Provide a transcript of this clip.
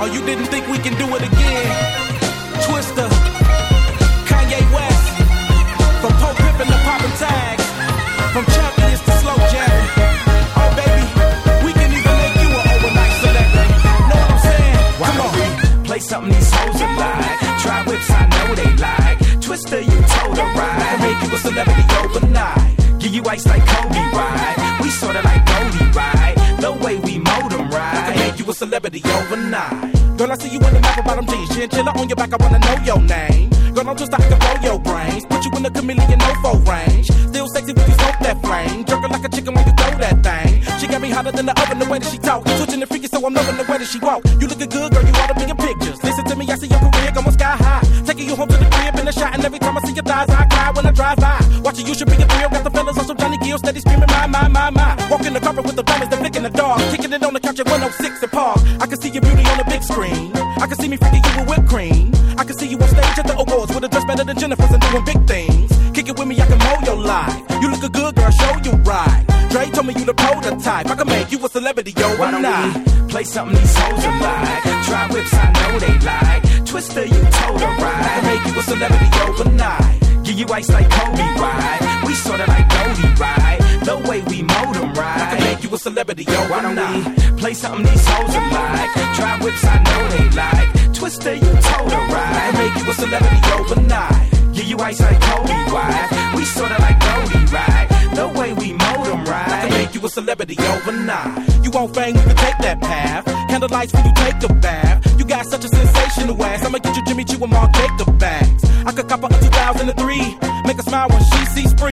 you didn't think we can do it again? Twister, Kanye West, from Pope Pippin to poppin' tags, from champions to slow jamming. Oh baby, we can even make you an overnight celebrity. Know what I'm saying? Come on. Play something these hoes are like. Try whips, I know they like. Twister, you told her right. Make you a celebrity overnight. Give you ice like Kobe, right? We sorta like Goldie, right? The way we mold them, right? Make you a celebrity overnight. Girl, I see you in the map bottom jeans, chinchilla on your back, I wanna know your name. Girl, I'm just I can blow your brains, put you in the chameleon no-fo range. Still sexy when you smoke that flame, jerking like a chicken when you throw that thing. She got me hotter than the oven, the way that she talk, switching the freaky, so I'm loving the way that she walk. You looking good, girl, you oughta be in pictures. Listen to me, I see your career going sky high, taking you home to the crib in a shot, and every time I see your thighs, I cry when I drive by. Watching you should be a thrill, got the fellas on some Johnny Gill, steady screaming my. Walking the carpet with the diamonds, they're flicking the dog, kicking it on the couch at 106 and Park. I can see your beauty on the big screen. I can see me freaking you with whipped cream. I can see you on stage at the awards with a dress better than Jennifer's and doing big things. Kick it with me, I can mold your life. You look a good girl, show you right. Dre told me you the prototype. I can make you a celebrity, yo. Why don't we play something these hoes are like? Try whips, I know they like. Twister, you told her right. I can make you a celebrity overnight. Give you ice like Kobe, right? We sorta like Goldie, right? The way we mold them, right? I can make you a celebrity, yo. Why don't we play something these hoes are like? Try whips, I know they like. Twister, you told her right. I can make you a celebrity overnight. Give you ice like Kobe, right? We sorta like Goldie, right? The way we mold them, right? I can make you a celebrity overnight. You want fame, you can take that path. Candlelights when you take a bath. You got such a sensational ass. I'ma get you Jimmy Choo and Mark Jacob bags. I could cop her a 2003. Make her smile when she sees spring.